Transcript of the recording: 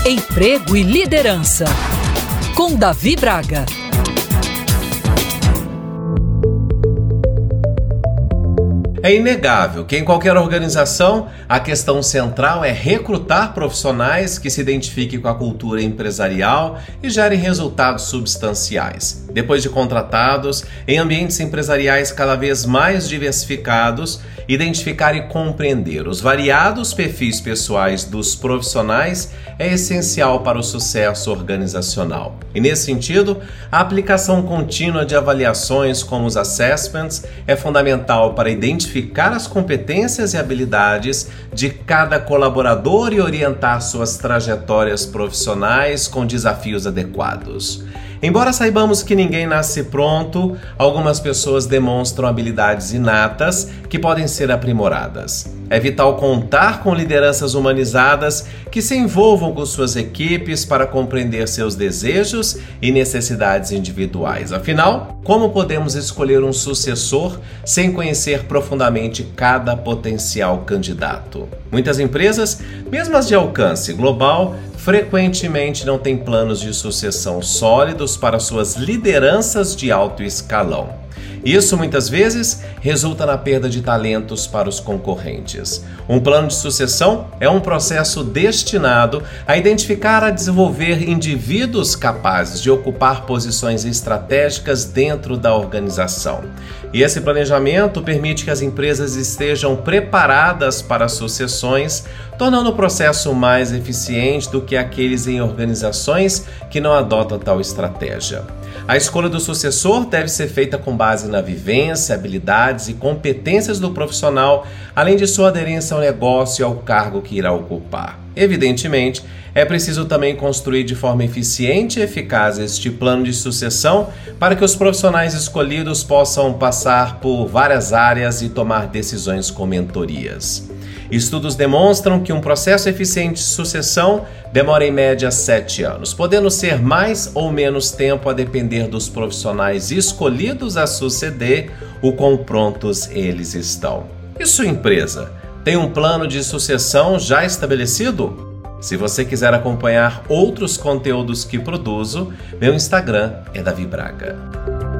Emprego e Liderança, com Davi Braga. É inegável que em qualquer organização a questão central é recrutar profissionais que se identifiquem com a cultura empresarial e gerem resultados substanciais. Depois de contratados, em ambientes empresariais cada vez mais diversificados, identificar e compreender os variados perfis pessoais dos profissionais é essencial para o sucesso organizacional. E nesse sentido, a aplicação contínua de avaliações como os assessments é fundamental para identificar as competências e habilidades de cada colaborador e orientar suas trajetórias profissionais com desafios adequados. Embora saibamos que ninguém nasce pronto, algumas pessoas demonstram habilidades inatas que podem ser aprimoradas. É vital contar com lideranças humanizadas que se envolvam com suas equipes para compreender seus desejos e necessidades individuais. Afinal, como podemos escolher um sucessor sem conhecer profundamente cada potencial candidato? Muitas empresas, mesmo as de alcance global, frequentemente não têm planos de sucessão sólidos para suas lideranças de alto escalão. Isso muitas vezes resulta na perda de talentos para os concorrentes. Um plano de sucessão é um processo destinado a identificar e desenvolver indivíduos capazes de ocupar posições estratégicas dentro da organização. E esse planejamento permite que as empresas estejam preparadas para sucessões, tornando o processo mais eficiente do que aqueles em organizações que não adotam tal estratégia. A escolha do sucessor deve ser feita com base na vivência, habilidades e competências do profissional, além de sua aderência ao negócio e ao cargo que irá ocupar. Evidentemente, é preciso também construir de forma eficiente e eficaz este plano de sucessão para que os profissionais escolhidos possam passar por várias áreas e tomar decisões com mentorias. Estudos demonstram que um processo eficiente de sucessão demora em média 7 anos, podendo ser mais ou menos tempo a depender dos profissionais escolhidos a suceder o quão prontos eles estão. E sua empresa tem um plano de sucessão já estabelecido? Se você quiser acompanhar outros conteúdos que produzo, meu Instagram é Davi Braga.